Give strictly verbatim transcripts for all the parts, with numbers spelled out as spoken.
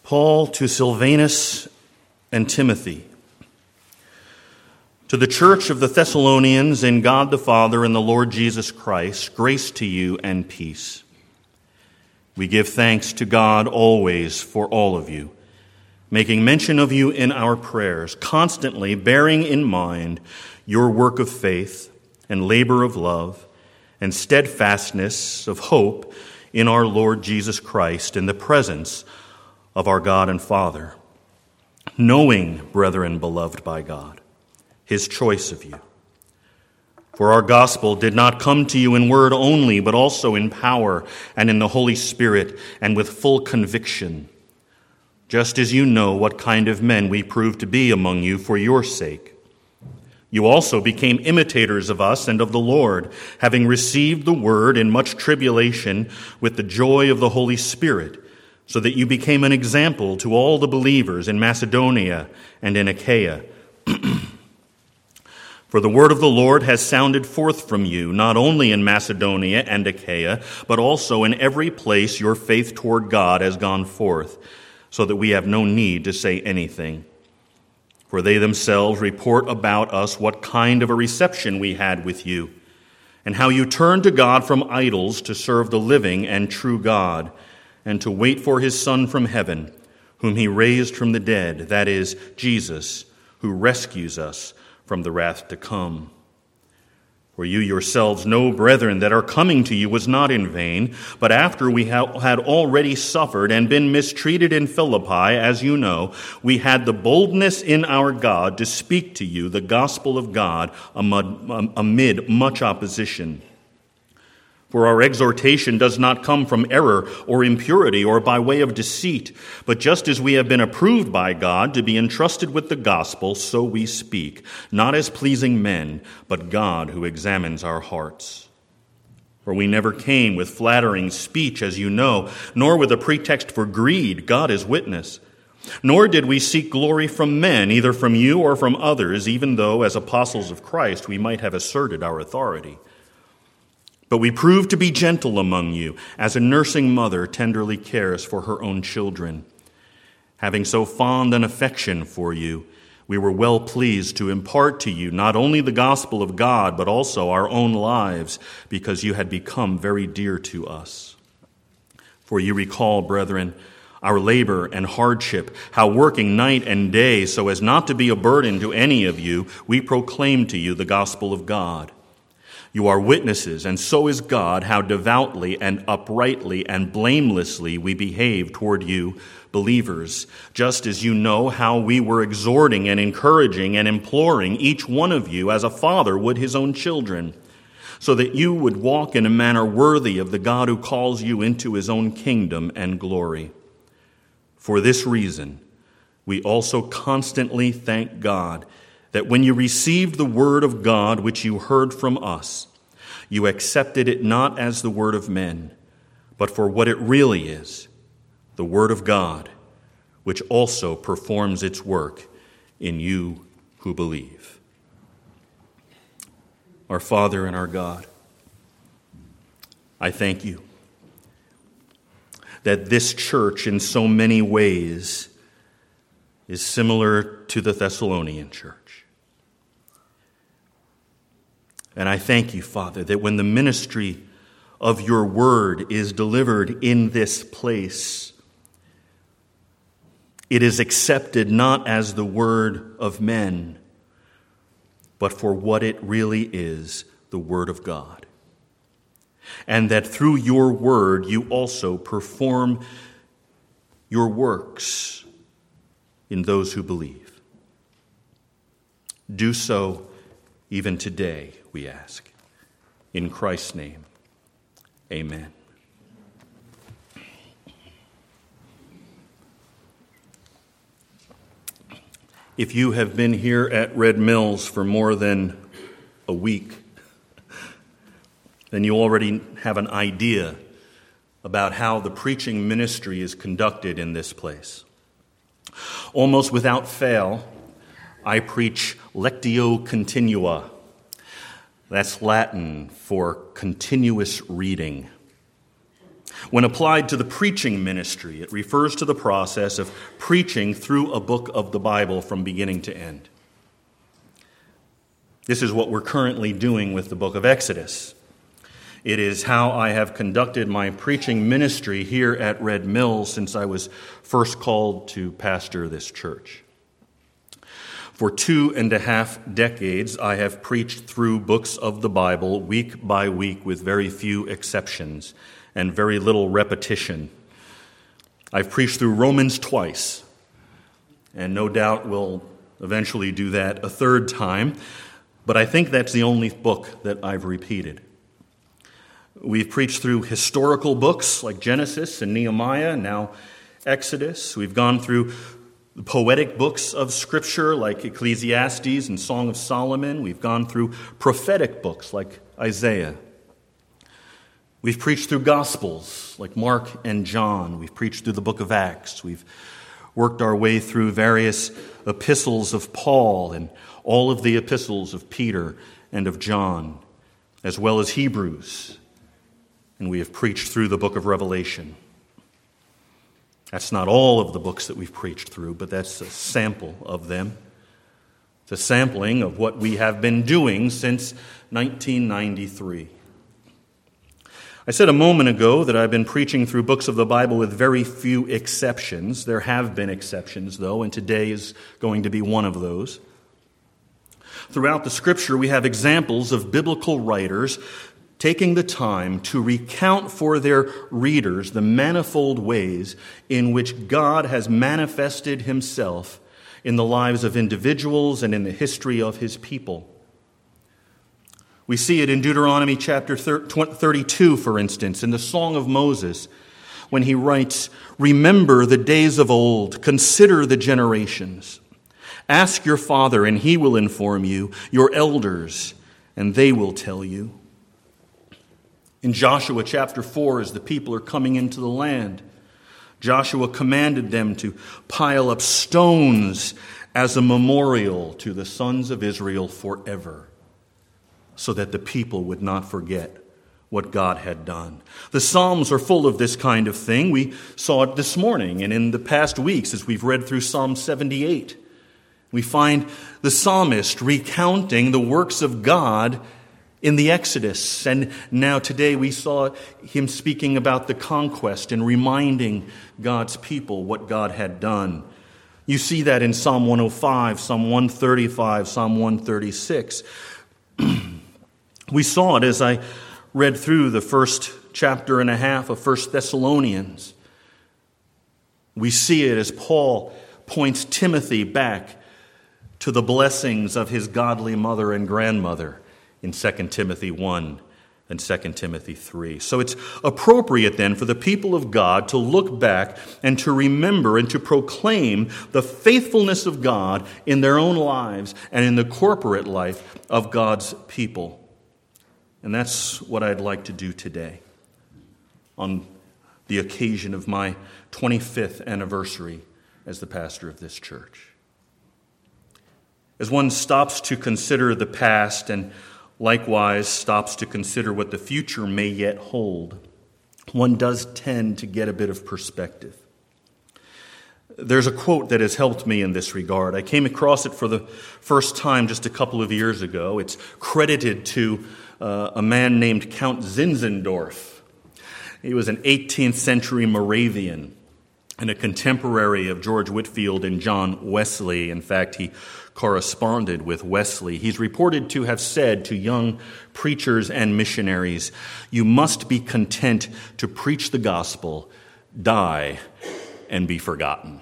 Paul to Silvanus and Timothy. To the church of the Thessalonians in God the Father and the Lord Jesus Christ, grace to you and peace. We give thanks to God always for all of you, making mention of you in our prayers, constantly bearing in mind your work of faith and labor of love and steadfastness of hope in our Lord Jesus Christ in the presence of our God and Father, knowing, brethren beloved by God, his choice of you. For our gospel did not come to you in word only, but also in power and in the Holy Spirit and with full conviction, just as you know what kind of men we proved to be among you for your sake. You also became imitators of us and of the Lord, having received the word in much tribulation with the joy of the Holy Spirit, so that you became an example to all the believers in Macedonia and in Achaia. For the word of the Lord has sounded forth from you, not only in Macedonia and Achaia, but also in every place your faith toward God has gone forth, so that we have no need to say anything. For they themselves report about us what kind of a reception we had with you, and how you turned to God from idols to serve the living and true God, and to wait for his Son from heaven, whom he raised from the dead, that is, Jesus, who rescues us from the wrath to come. For you yourselves know, brethren, that our coming to you was not in vain, but after we ha- had already suffered and been mistreated in Philippi, as you know, we had the boldness in our God to speak to you the gospel of God amid, amid much opposition. For our exhortation does not come from error or impurity or by way of deceit, but just as we have been approved by God to be entrusted with the gospel, so we speak, not as pleasing men, but God who examines our hearts. For we never came with flattering speech, as you know, nor with a pretext for greed, God is witness. Nor did we seek glory from men, either from you or from others, even though as apostles of Christ we might have asserted our authority. But we proved to be gentle among you, as a nursing mother tenderly cares for her own children. Having so fond an affection for you, we were well pleased to impart to you not only the gospel of God, but also our own lives, because you had become very dear to us. For you recall, brethren, our labor and hardship, how working night and day so as not to be a burden to any of you, we proclaim to you the gospel of God. You are witnesses, and so is God, how devoutly and uprightly and blamelessly we behave toward you, believers, just as you know how we were exhorting and encouraging and imploring each one of you as a father would his own children, so that you would walk in a manner worthy of the God who calls you into his own kingdom and glory. For this reason, we also constantly thank God that when you received the word of God which you heard from us, you accepted it not as the word of men, but for what it really is, the word of God, which also performs its work in you who believe. Our Father and our God, I thank you that this church in so many ways is similar to the Thessalonian church. And I thank you, Father, that when the ministry of your word is delivered in this place, it is accepted not as the word of men, but for what it really is, the word of God. And that through your word you also perform your works in those who believe. Do so even today, we ask. In Christ's name, amen. If you have been here at Red Mills for more than a week, then you already have an idea about how the preaching ministry is conducted in this place. Almost without fail, I preach lectio continua. That's Latin for continuous reading. When applied to the preaching ministry, it refers to the process of preaching through a book of the Bible from beginning to end. This is what we're currently doing with the book of Exodus. It is how I have conducted my preaching ministry here at Red Mills since I was first called to pastor this church. For two and a half decades, I have preached through books of the Bible week by week with very few exceptions and very little repetition. I've preached through Romans twice, and no doubt will eventually do that a third time, but I think that's the only book that I've repeated. We've preached through historical books like Genesis and Nehemiah, now Exodus. We've gone through the poetic books of Scripture like Ecclesiastes and Song of Solomon. We've gone through prophetic books like Isaiah. We've preached through Gospels like Mark and John. We've preached through the book of Acts. We've worked our way through various epistles of Paul and all of the epistles of Peter and of John, as well as Hebrews. And we have preached through the book of Revelation. That's not all of the books that we've preached through, but that's a sample of them. It's a sampling of what we have been doing since nineteen ninety-three. I said a moment ago that I've been preaching through books of the Bible with very few exceptions. There have been exceptions, though, and today is going to be one of those. Throughout the Scripture, we have examples of biblical writers taking the time to recount for their readers the manifold ways in which God has manifested himself in the lives of individuals and in the history of his people. We see it in Deuteronomy chapter thirty-two, for instance, in the Song of Moses, when he writes, "Remember the days of old, consider the generations. Ask your father, and he will inform you, your elders, and they will tell you." In Joshua chapter four, as the people are coming into the land, Joshua commanded them to pile up stones as a memorial to the sons of Israel forever, so that the people would not forget what God had done. The Psalms are full of this kind of thing. We saw it this morning and in the past weeks as we've read through Psalm seventy-eight. We find the psalmist recounting the works of God in the Exodus. And now today we saw him speaking about the conquest and reminding God's people what God had done. You see that in Psalm one oh five, Psalm one thirty-five, Psalm one thirty-six. We saw it as I read through the first chapter and a half of First Thessalonians. We see it as Paul points Timothy back to the blessings of his godly mother and grandmother in Second Timothy one and Second Timothy three. So it's appropriate then for the people of God to look back and to remember and to proclaim the faithfulness of God in their own lives and in the corporate life of God's people. And that's what I'd like to do today on the occasion of my twenty-fifth anniversary as the pastor of this church. As one stops to consider the past and likewise stops to consider what the future may yet hold, one does tend to get a bit of perspective. There's a quote that has helped me in this regard. I came across it for the first time just a couple of years ago. It's credited to uh, a man named Count Zinzendorf. He was an eighteenth century Moravian and a contemporary of George Whitefield and John Wesley. In fact, he corresponded with Wesley. He's reported to have said to young preachers and missionaries, "You must be content to preach the gospel, die, and be forgotten."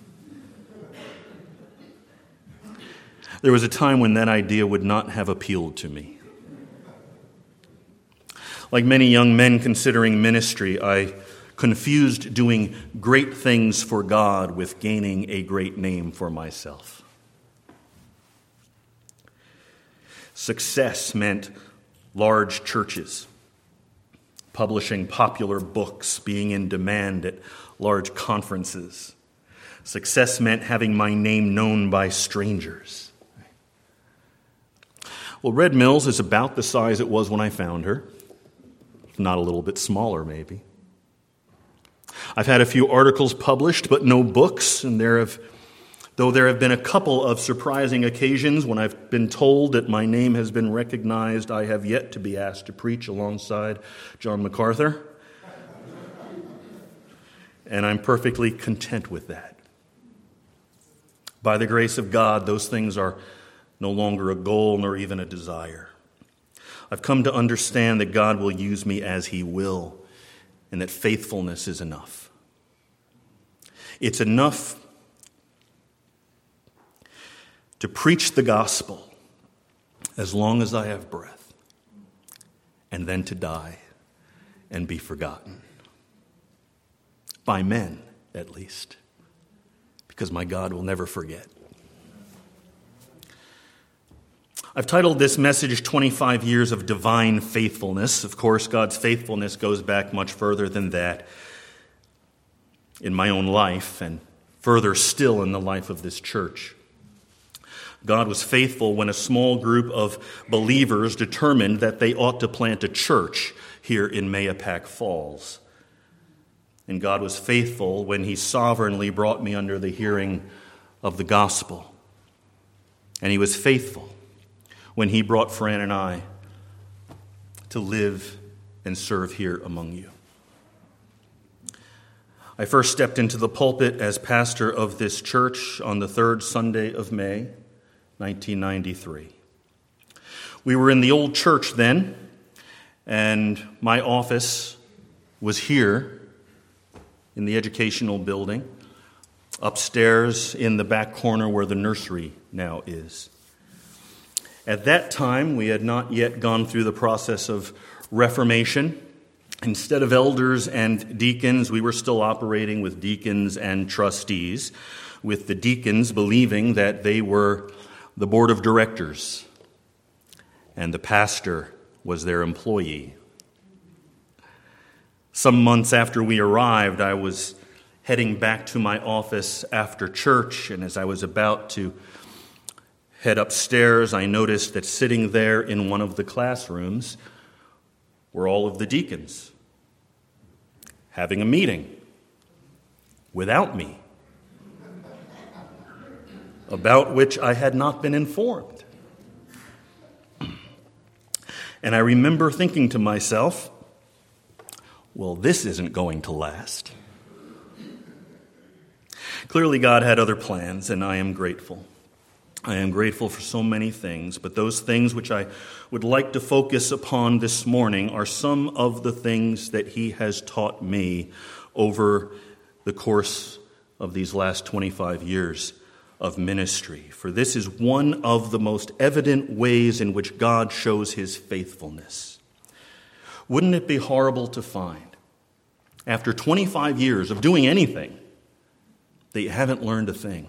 There was a time when that idea would not have appealed to me. Like many young men considering ministry, I confused doing great things for God with gaining a great name for myself. Success meant large churches, publishing popular books, being in demand at large conferences. Success meant having my name known by strangers. Well, Red Mills is about the size it was when I found her. Not a little bit smaller, maybe. I've had a few articles published, but no books, and there have, though there have been a couple of surprising occasions when I've been told that my name has been recognized, I have yet to be asked to preach alongside John MacArthur. And I'm perfectly content with that. By the grace of God, those things are no longer a goal nor even a desire. I've come to understand that God will use me as He will, and that faithfulness is enough. It's enough to preach the gospel as long as I have breath, and then to die and be forgotten. By men, at least, because my God will never forget. I've titled this message, twenty-five Years of Divine Faithfulness. Of course, God's faithfulness goes back much further than that in my own life, and further still in the life of this church. God was faithful when a small group of believers determined that they ought to plant a church here in Mahopac Falls. And God was faithful when He sovereignly brought me under the hearing of the gospel. And He was faithful when He brought Fran and I to live and serve here among you. I first stepped into the pulpit as pastor of this church on the third Sunday of May, nineteen ninety-three. We were in the old church then, and my office was here in the educational building, upstairs in the back corner where the nursery now is. At that time, we had not yet gone through the process of Reformation. Instead of elders and deacons, we were still operating with deacons and trustees, with the deacons believing that they were the board of directors, and the pastor was their employee. Some months after we arrived, I was heading back to my office after church, and as I was about to head upstairs, I noticed that sitting there in one of the classrooms were all of the deacons having a meeting without me, about which I had not been informed. And I remember thinking to myself, well, this isn't going to last. Clearly, God had other plans, and I am grateful. I am grateful for so many things, but those things which I would like to focus upon this morning are some of the things that He has taught me over the course of these last twenty-five years of ministry. For this is one of the most evident ways in which God shows His faithfulness. Wouldn't it be horrible to find, after twenty-five years of doing anything, that you haven't learned a thing?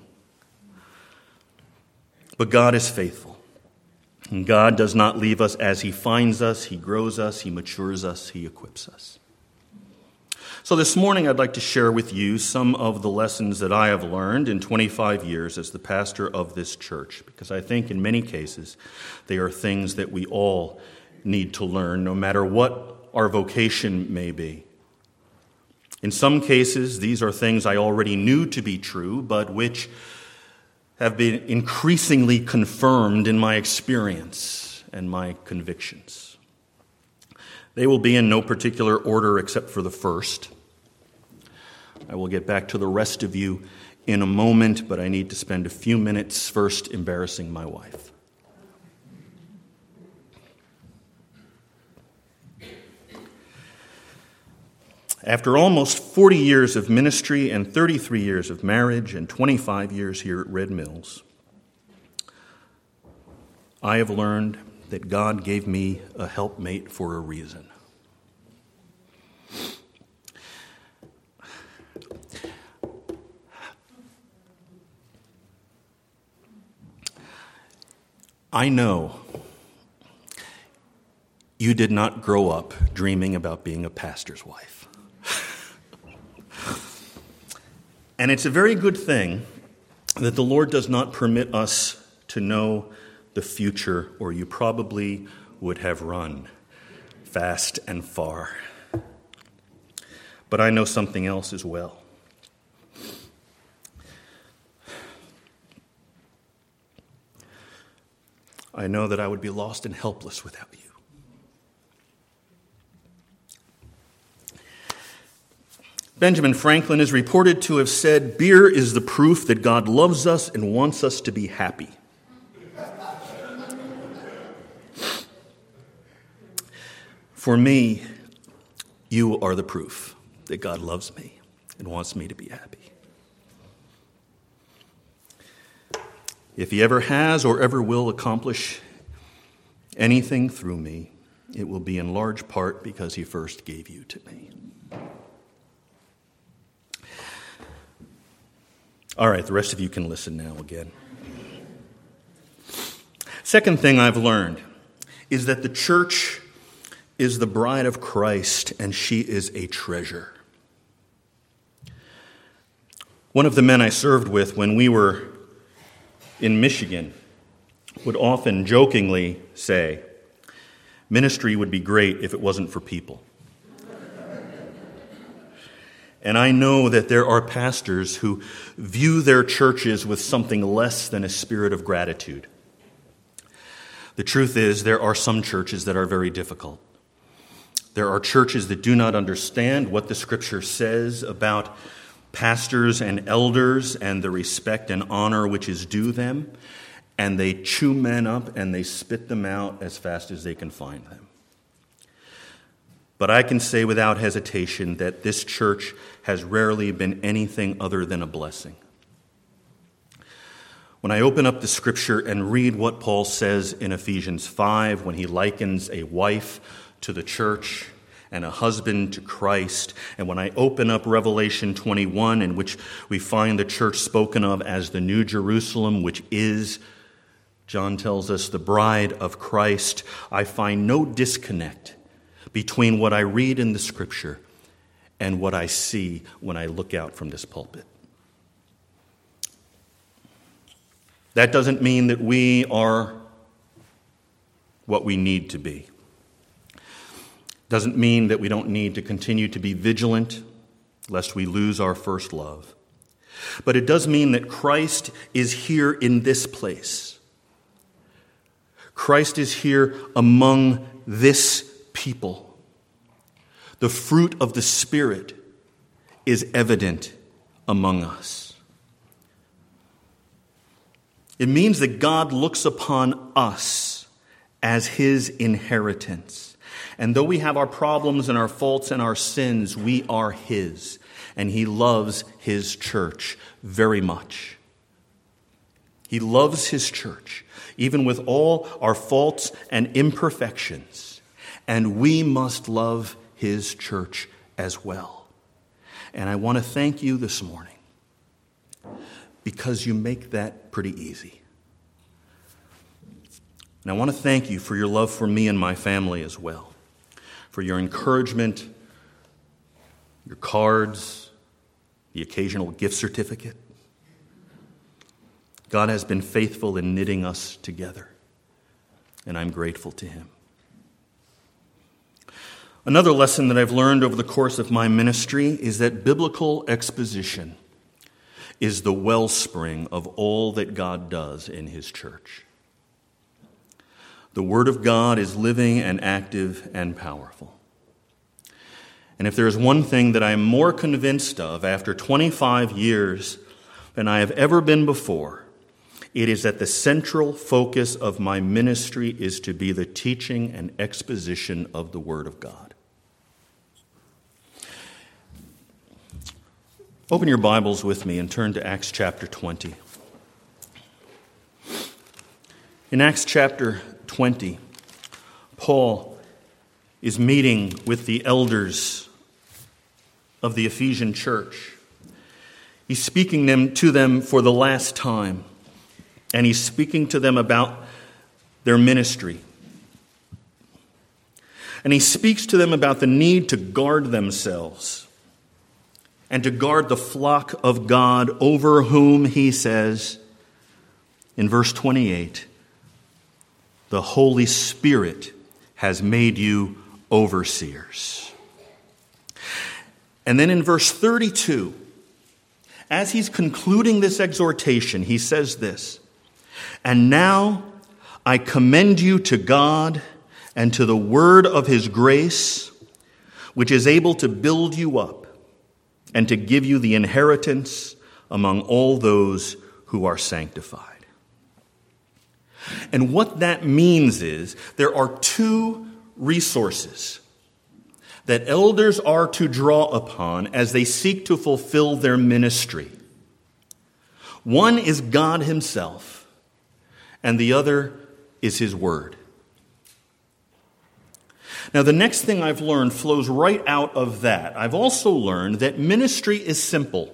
But God is faithful. And God does not leave us as He finds us. He grows us, He matures us, He equips us. So this morning I'd like to share with you some of the lessons that I have learned in twenty-five years as the pastor of this church, because I think in many cases they are things that we all need to learn, no matter what our vocation may be. In some cases, these are things I already knew to be true, but which have been increasingly confirmed in my experience and my convictions. They will be in no particular order except for the first. I will get back to the rest of you in a moment, but I need to spend a few minutes first embarrassing my wife. After almost forty years of ministry and thirty-three years of marriage and twenty-five years here at Red Mills, I have learned that God gave me a helpmate for a reason. I know you did not grow up dreaming about being a pastor's wife. And it's a very good thing that the Lord does not permit us to know the future, or you probably would have run fast and far. But I know something else as well. I know that I would be lost and helpless without you. Benjamin Franklin is reported to have said, "Beer is the proof that God loves us and wants us to be happy." For me, you are the proof that God loves me and wants me to be happy. If he ever has or ever will accomplish anything through me, it will be in large part because he first gave you to me. All right, the rest of you can listen now again. Second thing I've learned is that the church is the bride of Christ, and she is a treasure. One of the men I served with when we were in Michigan would often jokingly say, "Ministry would be great if it wasn't for people." And I know that there are pastors who view their churches with something less than a spirit of gratitude. The truth is, there are some churches that are very difficult. There are churches that do not understand what the Scripture says about pastors and elders and the respect and honor which is due them, and they chew men up and they spit them out as fast as they can find them. But I can say without hesitation that this church has rarely been anything other than a blessing. When I open up the Scripture and read what Paul says in Ephesians five, when he likens a wife to the church and a husband to Christ, and when I open up Revelation twenty-one, in which we find the church spoken of as the New Jerusalem, which is, John tells us, the bride of Christ, I find no disconnect between what I read in the Scripture and what I see when I look out from this pulpit. That doesn't mean that we are what we need to be. Doesn't mean that we don't need to continue to be vigilant lest we lose our first love. But it does mean that Christ is here in this place. Christ is here among this people. The fruit of the Spirit is evident among us. It means that God looks upon us as his inheritance. And though we have our problems and our faults and our sins, we are his. And he loves his church very much. He loves his church, even with all our faults and imperfections. And we must love his church as well. And I want to thank you this morning because you make that pretty easy. And I want to thank you for your love for me and my family as well, for your encouragement, your cards, the occasional gift certificate. God has been faithful in knitting us together, and I'm grateful to him. Another lesson that I've learned over the course of my ministry is that biblical exposition is the wellspring of all that God does in his church. The Word of God is living and active and powerful. And if there is one thing that I am more convinced of after twenty-five years than I have ever been before, it is that the central focus of my ministry is to be the teaching and exposition of the Word of God. Open your Bibles with me and turn to Acts chapter twenty. In Acts chapter twenty, Paul is meeting with the elders of the Ephesian church. He's speaking them to them for the last time, and he's speaking to them about their ministry. And he speaks to them about the need to guard themselves and to guard the flock of God over whom, he says in verse twenty-eight, the Holy Spirit has made you overseers. And then in verse thirty-two, as he's concluding this exhortation, he says this, "And now I commend you to God and to the word of his grace, which is able to build you up and to give you the inheritance among all those who are sanctified." And what that means is there are two resources that elders are to draw upon as they seek to fulfill their ministry. One is God himself, and the other is his word. Now, the next thing I've learned flows right out of that. I've also learned that ministry is simple.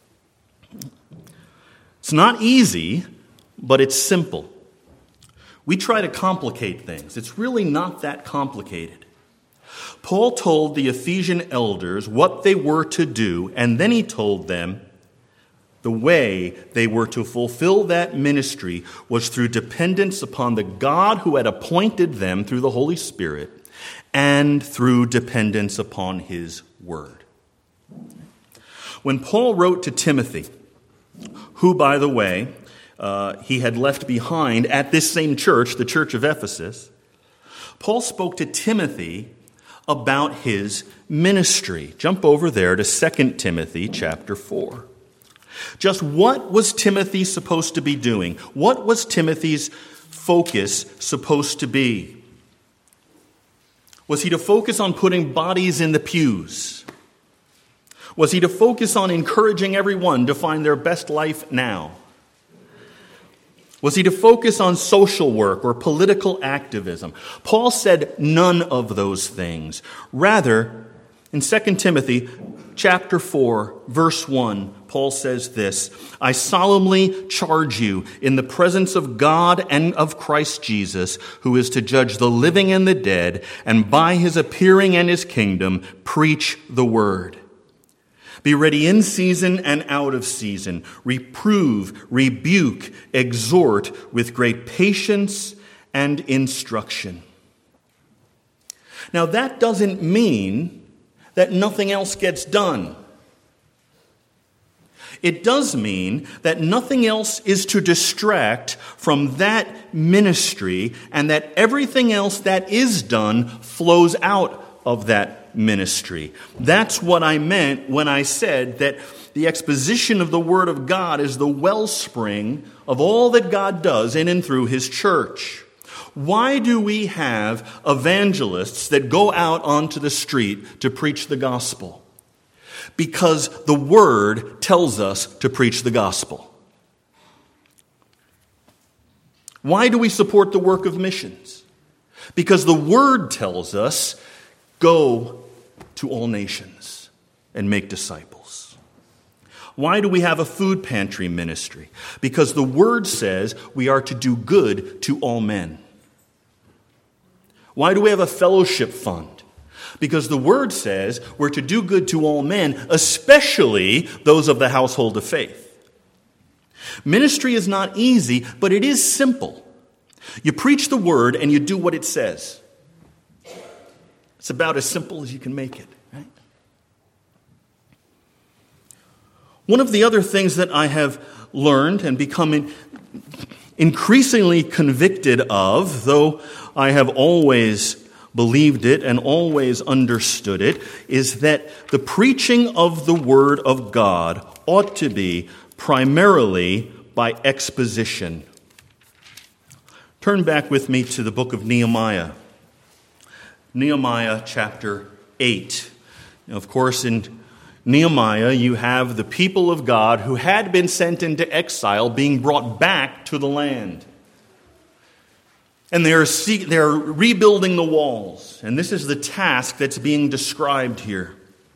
It's not easy, but it's simple. We try to complicate things. It's really not that complicated. Paul told the Ephesian elders what they were to do, and then he told them the way they were to fulfill that ministry was through dependence upon the God who had appointed them through the Holy Spirit and through dependence upon his word. When Paul wrote to Timothy, who, by the way, uh, he had left behind at this same church, the church of Ephesus, Paul spoke to Timothy about his ministry. Jump over there to Second Timothy chapter four. Just what was Timothy supposed to be doing? What was Timothy's focus supposed to be? Was he to focus on putting bodies in the pews? Was he to focus on encouraging everyone to find their best life now? Was he to focus on social work or political activism? Paul said none of those things. Rather, in Second Timothy chapter four, verse one, Paul says this, "I solemnly charge you in the presence of God and of Christ Jesus, who is to judge the living and the dead, and by his appearing and his kingdom, preach the word. Be ready in season and out of season. Reprove, rebuke, exhort with great patience and instruction." Now, that doesn't mean that nothing else gets done. It does mean that nothing else is to distract from that ministry, and that everything else that is done flows out of that ministry. That's what I meant when I said that the exposition of the Word of God is the wellspring of all that God does in and through his church. Why do we have evangelists that go out onto the street to preach the gospel? Because the Word tells us to preach the gospel. Why do we support the work of missions? Because the Word tells us, go to all nations and make disciples. Why do we have a food pantry ministry? Because the Word says we are to do good to all men. Why do we have a fellowship fund? Because the Word says we're to do good to all men, especially those of the household of faith. Ministry is not easy, but it is simple. You preach the Word and you do what it says. It's about as simple as you can make it, right? One of the other things that I have learned and become increasingly convicted of, though I have always believed it and always understood it, is that the preaching of the Word of God ought to be primarily by exposition. Turn back with me to the book of Nehemiah. Nehemiah chapter eight. Now, of course, in Nehemiah, you have the people of God who had been sent into exile being brought back to the land. And they're, they're rebuilding the walls. And this is the task that's being described here.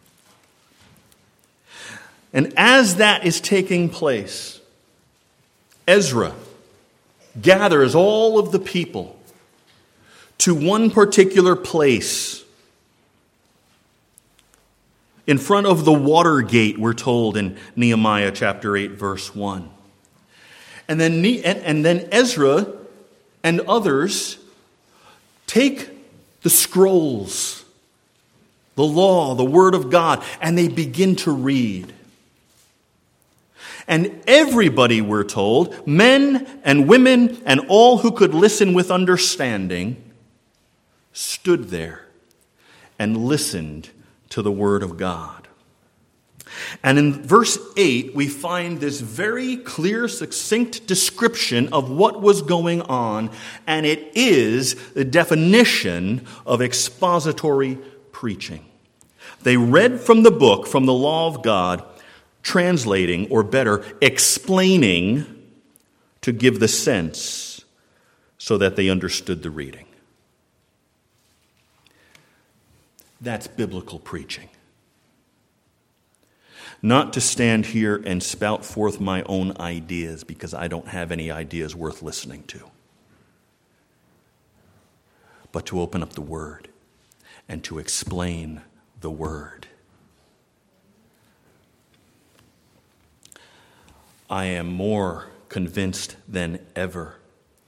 And as that is taking place, Ezra gathers all of the people to one particular place. In front of the water gate, we're told in Nehemiah chapter eight, verse one. And then, and then Ezra and others take the scrolls the law, the Word of God, and they begin to read. And everybody, we're told, men and women and all who could listen with understanding, stood there and listened to the Word of God. And in verse eight, we find this very clear, succinct description of what was going on, and it is the definition of expository preaching. They read from the book, from the law of God, translating, or better, explaining to give the sense so that they understood the reading. That's biblical preaching. Not to stand here and spout forth my own ideas because I don't have any ideas worth listening to, but to open up the Word and to explain the Word. I am more convinced than ever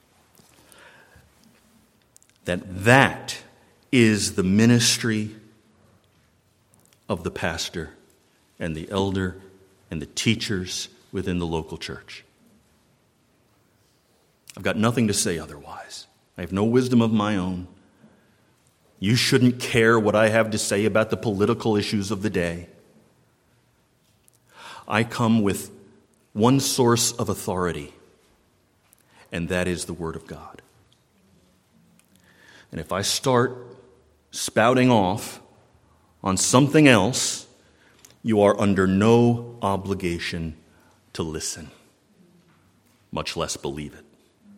that that is the ministry of the pastor and the elder and the teachers within the local church. I've got nothing to say otherwise. I have no wisdom of my own. You shouldn't care what I have to say about the political issues of the day. I come with one source of authority, and that is the Word of God. And if I start spouting off on something else, you are under no obligation to listen, much less believe it.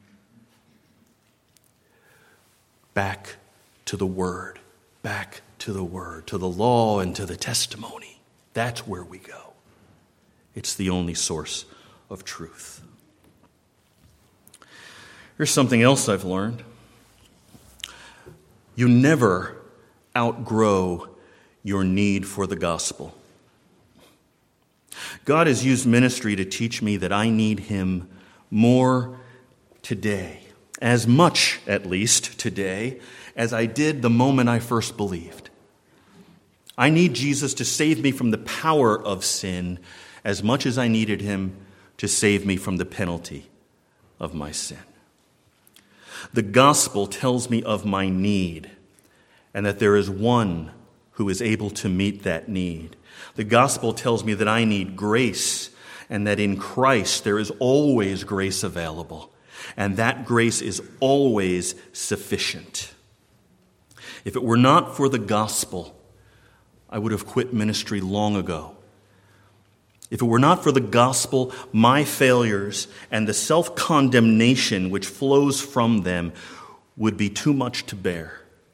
Back to the Word, back to the Word, to the law and to the testimony. That's where we go. It's the only source of truth. Here's something else I've learned. You never outgrow your need for the gospel. God has used ministry to teach me that I need Him more today, as much, at least, today, as I did the moment I first believed. I need Jesus to save me from the power of sin as much as I needed Him to save me from the penalty of my sin. The gospel tells me of my need and that there is one who is able to meet that need. The gospel tells me that I need grace and that in Christ there is always grace available, and that grace is always sufficient. If it were not for the gospel, I would have quit ministry long ago. If it were not for the gospel, my failures and the self-condemnation which flows from them would be too much to bear.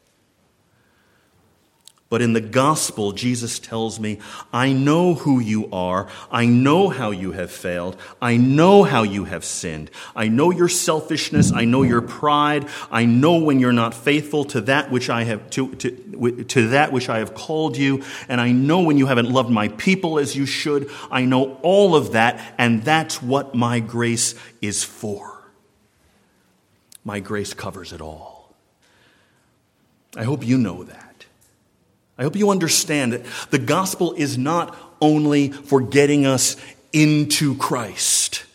But in the gospel, Jesus tells me, I know who you are. I know how you have failed. I know how you have sinned. I know your selfishness. I know your pride. I know when you're not faithful to that which I have to, to, to that which I have called you. And I know when you haven't loved my people as you should. I know all of that, and that's what my grace is for. My grace covers it all. I hope you know that. I hope you understand that the gospel is not only for getting us into Christ.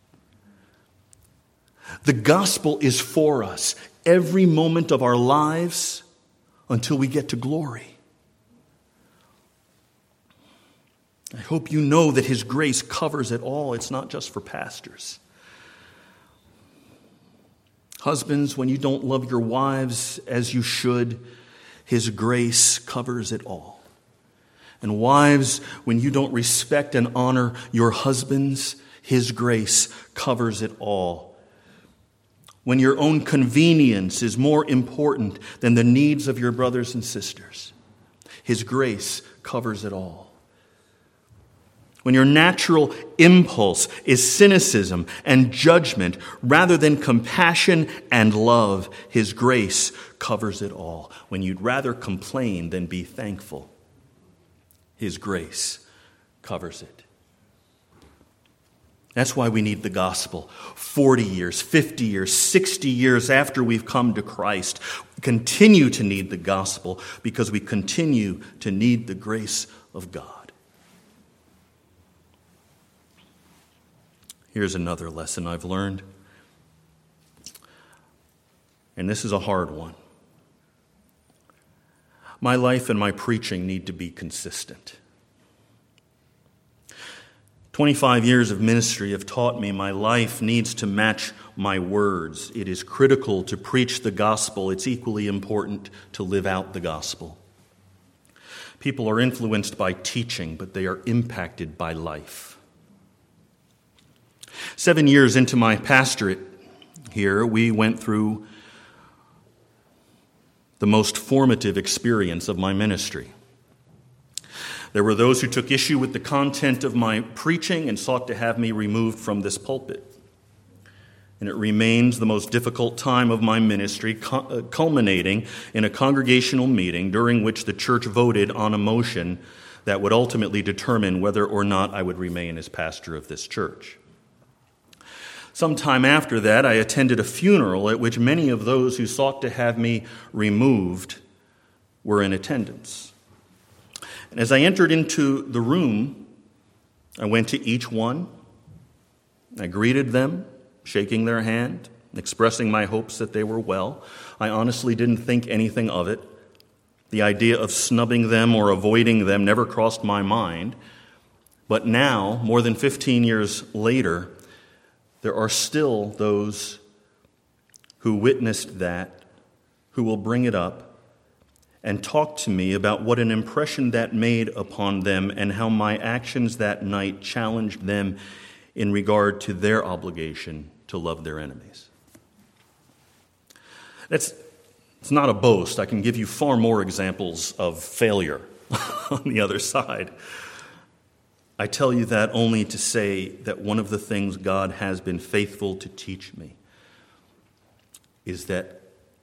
The gospel is for us every moment of our lives until we get to glory. I hope you know that His grace covers it all. It's not just for pastors. Husbands, when you don't love your wives as you should, His grace covers it all. And wives, when you don't respect and honor your husbands, His grace covers it all. When your own convenience is more important than the needs of your brothers and sisters, His grace covers it all. When your natural impulse is cynicism and judgment rather than compassion and love, His grace covers it all. When you'd rather complain than be thankful, His grace covers it. That's why we need the gospel. forty years, fifty years, sixty years after we've come to Christ, we continue to need the gospel because we continue to need the grace of God. Here's another lesson I've learned. And this is a hard one. My life and my preaching need to be consistent. twenty-five years of ministry have taught me my life needs to match my words. It is critical to preach the gospel. It's equally important to live out the gospel. People are influenced by teaching, but they are impacted by life. Seven years into my pastorate here, we went through the most formative experience of my ministry. There were those who took issue with the content of my preaching and sought to have me removed from this pulpit. And it remains the most difficult time of my ministry, culminating in a congregational meeting during which the church voted on a motion that would ultimately determine whether or not I would remain as pastor of this church. Sometime after that, I attended a funeral at which many of those who sought to have me removed were in attendance. And as I entered into the room, I went to each one. I greeted them, shaking their hand, expressing my hopes that they were well. I honestly didn't think anything of it. The idea of snubbing them or avoiding them never crossed my mind. But now, more than fifteen years later, there are still those who witnessed that, who will bring it up and talk to me about what an impression that made upon them and how my actions that night challenged them in regard to their obligation to love their enemies. That's it's not a boast. I can give you far more examples of failure on the other side. I tell you that only to say that one of the things God has been faithful to teach me is that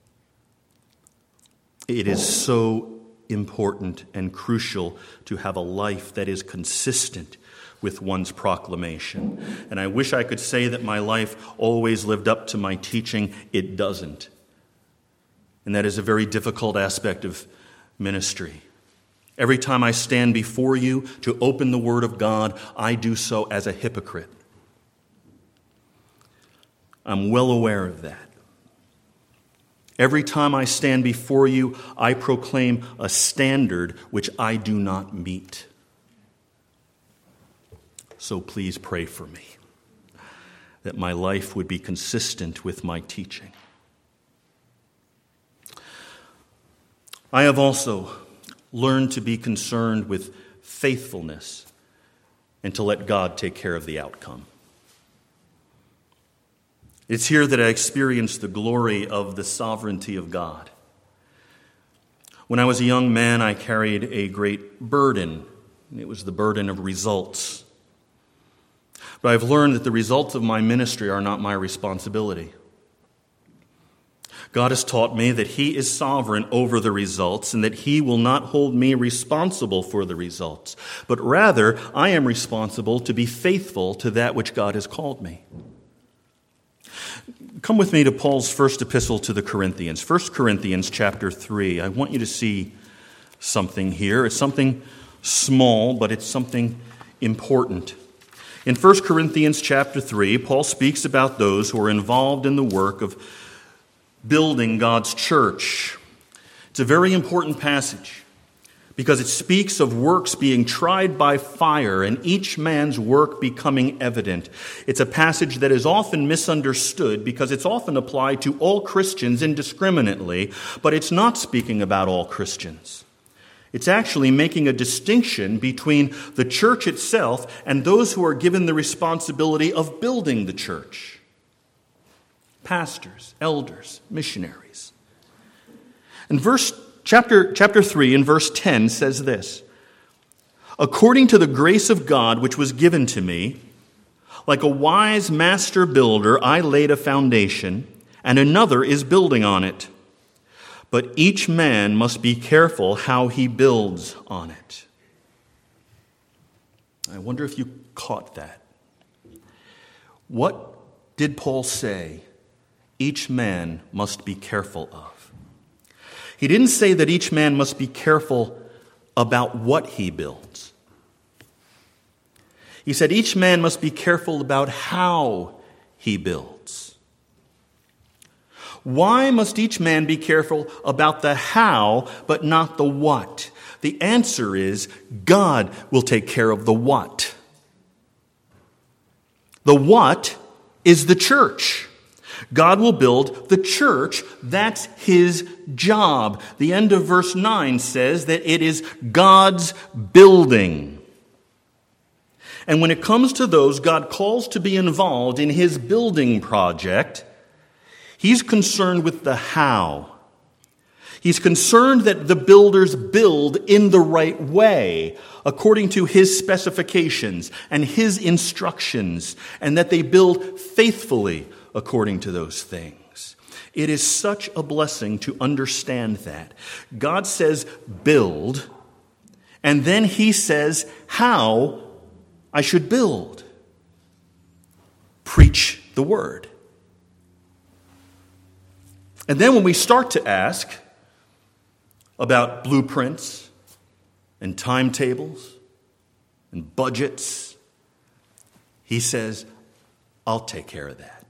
it is so important and crucial to have a life that is consistent with one's proclamation. And I wish I could say that my life always lived up to my teaching. It doesn't. And that is a very difficult aspect of ministry. Every time I stand before you to open the Word of God, I do so as a hypocrite. I'm well aware of that. Every time I stand before you, I proclaim a standard which I do not meet. So please pray for me, that my life would be consistent with my teaching. I have also learned to be concerned with faithfulness and to let God take care of the outcome. It's here that I experience the glory of the sovereignty of God. When I was a young man, I carried a great burden. It was the burden of results. But I've learned that the results of my ministry are not my responsibility. God has taught me that He is sovereign over the results and that He will not hold me responsible for the results, but rather I am responsible to be faithful to that which God has called me. Come with me to Paul's first epistle to the Corinthians, First Corinthians chapter three. I want you to see something here. It's something small, but it's something important. In First Corinthians chapter three, Paul speaks about those who are involved in the work of building God's church. It's a very important passage because it speaks of works being tried by fire and each man's work becoming evident. It's a passage that is often misunderstood because it's often applied to all Christians indiscriminately, but it's not speaking about all Christians. It's actually making a distinction between the church itself and those who are given the responsibility of building the church. Pastors, elders, missionaries. And verse chapter chapter three and verse ten says this: according to the grace of God which was given to me, like a wise master builder, I laid a foundation, and another is building on it. But each man must be careful how he builds on it. I wonder if you caught that. What did Paul say each man must be careful of? He didn't say that each man must be careful about what he builds. He said each man must be careful about how he builds. Why must each man be careful about the how, but not the what? The answer is God will take care of the what. The what is the church. God will build the church. That's his job. The end of verse nine says that it is God's building. And when it comes to those God calls to be involved in his building project, he's concerned with the how. He's concerned that the builders build in the right way, according to his specifications and his instructions, and that they build faithfully according to those things. It is such a blessing to understand that. God says, build, and then he says how I should build. Preach the word. And then when we start to ask about blueprints and timetables and budgets, he says, I'll take care of that.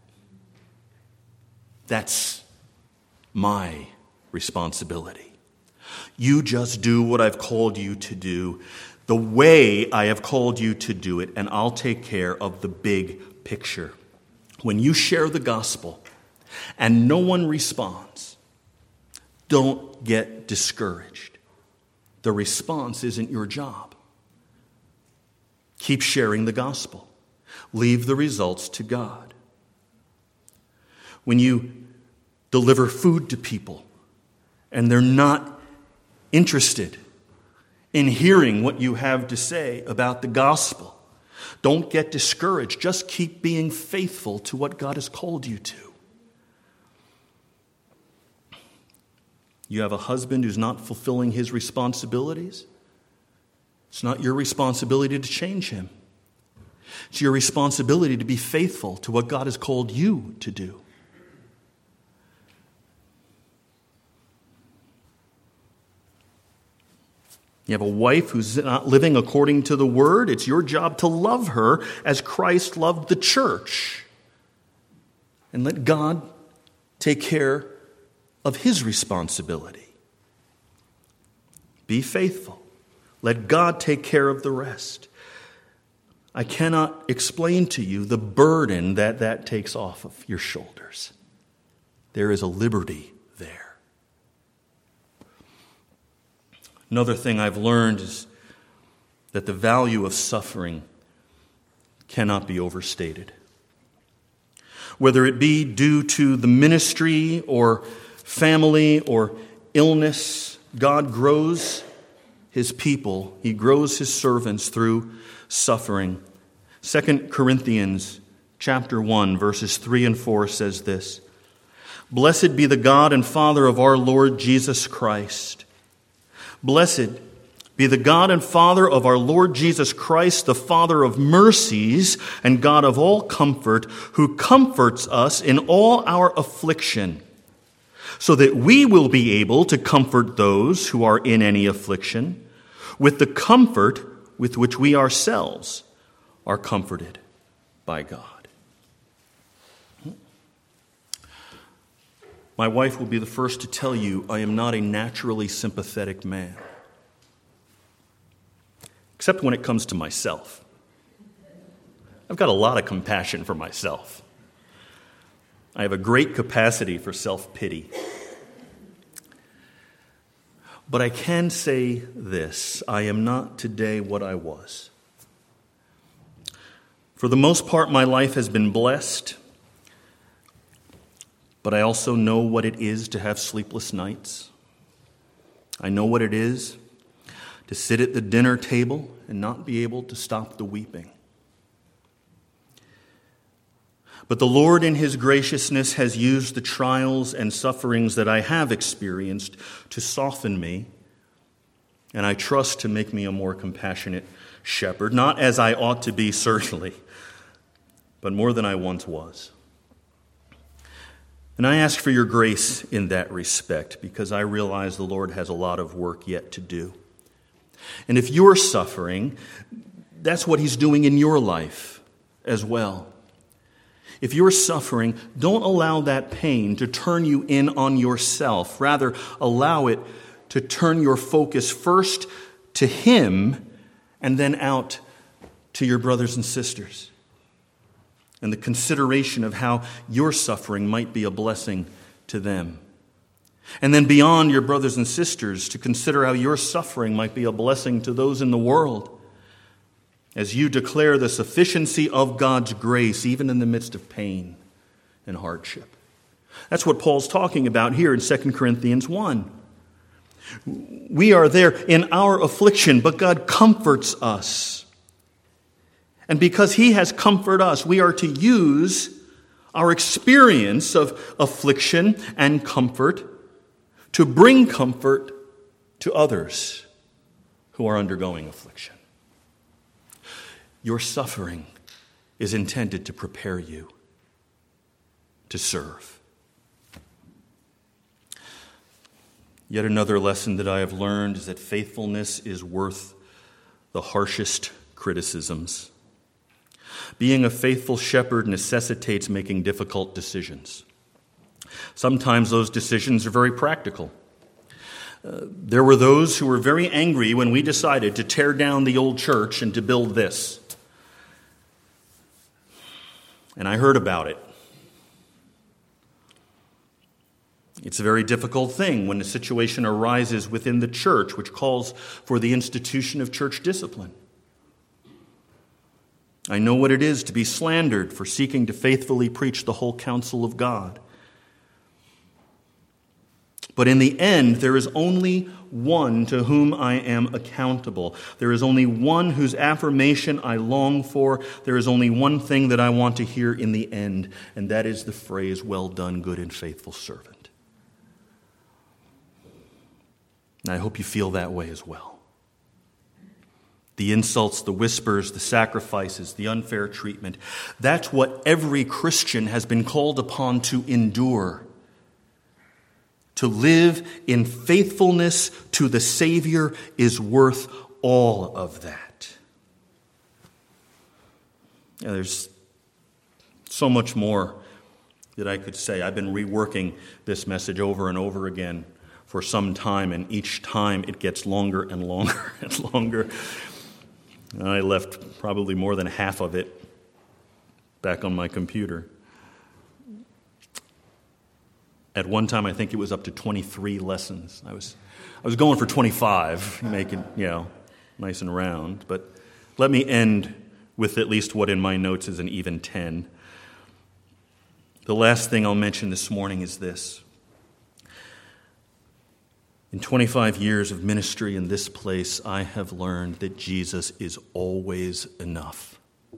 That's my responsibility. You just do what I've called you to do, the way I have called you to do it, and I'll take care of the big picture. When you share the gospel and no one responds, don't get discouraged. The response isn't your job. Keep sharing the gospel. Leave the results to God. When you deliver food to people and they're not interested in hearing what you have to say about the gospel, don't get discouraged. Just keep being faithful to what God has called you to. You have a husband who's not fulfilling his responsibilities. It's not your responsibility to change him. It's your responsibility to be faithful to what God has called you to do. You have a wife who's not living according to the word. It's your job to love her as Christ loved the church. And let God take care of his responsibility. Be faithful. Let God take care of the rest. I cannot explain to you the burden that that takes off of your shoulders. There is a liberty there. Another thing I've learned is that the value of suffering cannot be overstated. Whether it be due to the ministry or family or illness, God grows his people. He grows his servants through suffering. Second Corinthians chapter one, verses three and four says this: Blessed be the God and Father of our Lord Jesus Christ. Blessed be the God and Father of our Lord Jesus Christ, the Father of mercies and God of all comfort, who comforts us in all our affliction, so that we will be able to comfort those who are in any affliction with the comfort with which we ourselves are comforted by God. My wife will be the first to tell you I am not a naturally sympathetic man, except when it comes to myself. I've got a lot of compassion for myself. I have a great capacity for self-pity. But I can say this: I am not today what I was. For the most part, my life has been blessed, but I also know what it is to have sleepless nights. I know what it is to sit at the dinner table and not be able to stop the weeping. But the Lord in his graciousness has used the trials and sufferings that I have experienced to soften me, and I trust to make me a more compassionate shepherd, not as I ought to be, certainly, but more than I once was. And I ask for your grace in that respect, because I realize the Lord has a lot of work yet to do. And if you're suffering, that's what he's doing in your life as well. If you're suffering, don't allow that pain to turn you in on yourself. Rather, allow it to turn your focus first to him and then out to your brothers and sisters. And the consideration of how your suffering might be a blessing to them. And then beyond your brothers and sisters, to consider how your suffering might be a blessing to those in the world, as you declare the sufficiency of God's grace even in the midst of pain and hardship. That's what Paul's talking about here in Second Corinthians one. We are there in our affliction, but God comforts us. And because he has comforted us, we are to use our experience of affliction and comfort to bring comfort to others who are undergoing affliction. Your suffering is intended to prepare you to serve. Yet another lesson that I have learned is that faithfulness is worth the harshest criticisms. Being a faithful shepherd necessitates making difficult decisions. Sometimes those decisions are very practical. Uh, there were those who were very angry when we decided to tear down the old church and to build this. And I heard about it. It's a very difficult thing when a situation arises within the church which calls for the institution of church discipline. I know what it is to be slandered for seeking to faithfully preach the whole counsel of God. But in the end, there is only one to whom I am accountable. There is only one whose affirmation I long for. There is only one thing that I want to hear in the end, and that is the phrase, "Well done, good and faithful servant." And I hope you feel that way as well. The insults, the whispers, the sacrifices, the unfair treatment. That's what every Christian has been called upon to endure. To live in faithfulness to the Savior is worth all of that. Yeah, there's so much more that I could say. I've been reworking this message over and over again for some time, and each time it gets longer and longer and longer. I left probably more than half of it back on my computer. At one time, I think it was up to twenty-three lessons. I was I was going for twenty-five, make it, you know, nice and round. But let me end with at least what in my notes is an even ten. The last thing I'll mention this morning is this. In twenty-five years of ministry in this place, I have learned that Jesus is always enough.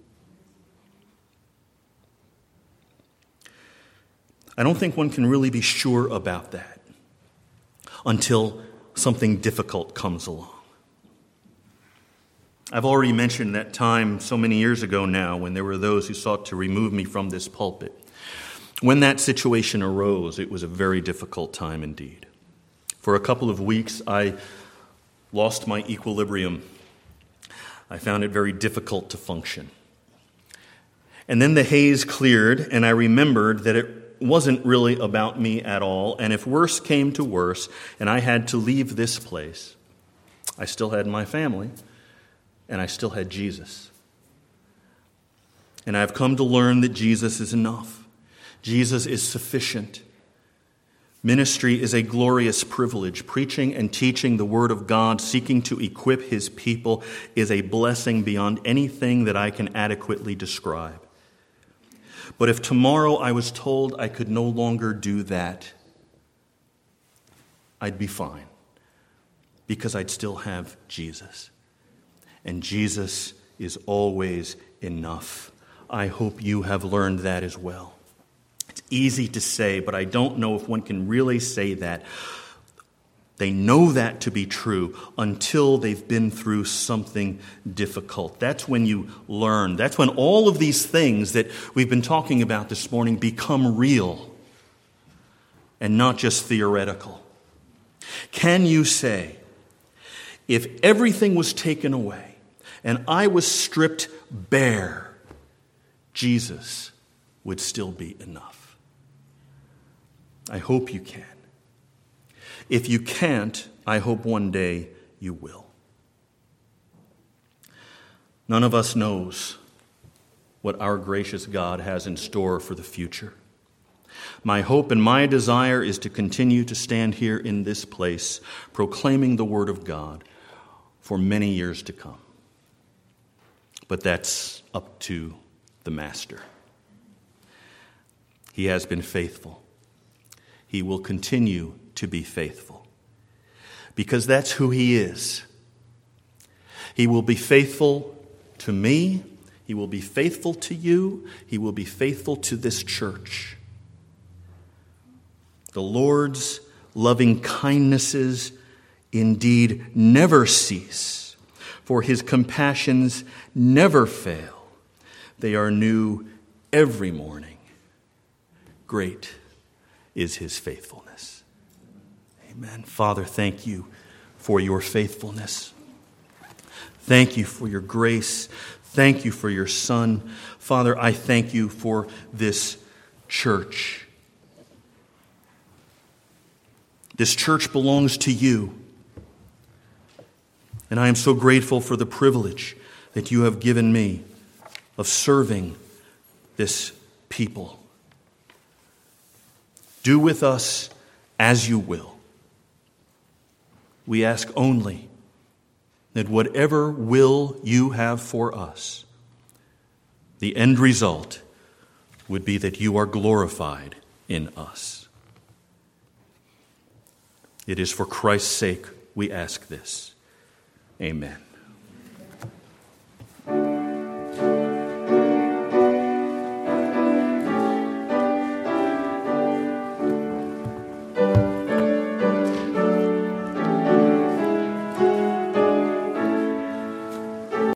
I don't think one can really be sure about that until something difficult comes along. I've already mentioned that time so many years ago now when there were those who sought to remove me from this pulpit. When that situation arose, it was a very difficult time indeed. For a couple of weeks, I lost my equilibrium. I found it very difficult to function. And then the haze cleared, and I remembered that it wasn't really about me at all. And if worse came to worse, and I had to leave this place, I still had my family, and I still had Jesus. And I've come to learn that Jesus is enough. Jesus is sufficient. Ministry is a glorious privilege. Preaching and teaching the Word of God, seeking to equip His people, is a blessing beyond anything that I can adequately describe. But if tomorrow I was told I could no longer do that, I'd be fine, because I'd still have Jesus. And Jesus is always enough. I hope you have learned that as well. It's easy to say, but I don't know if one can really say that They know that to be true until they've been through something difficult. That's when you learn. That's when all of these things that we've been talking about this morning become real and not just theoretical. Can you say, if everything was taken away and I was stripped bare, Jesus would still be enough? I hope you can. If you can't, I hope one day you will. None of us knows what our gracious God has in store for the future. My hope and my desire is to continue to stand here in this place, proclaiming the word of God for many years to come. But that's up to the Master. He has been faithful. He will continue to be faithful, because that's who he is. He will be faithful to me. He will be faithful to you. He will be faithful to this church. The Lord's loving kindnesses indeed never cease, for his compassions never fail. They are new every morning. Great is his faithfulness. Amen. Father, thank you for your faithfulness. Thank you for your grace. Thank you for your Son. Father, I thank you for this church. This church belongs to you. And I am so grateful for the privilege that you have given me of serving this people. Do with us as you will. We ask only that whatever will you have for us, the end result would be that you are glorified in us. It is for Christ's sake we ask this. Amen.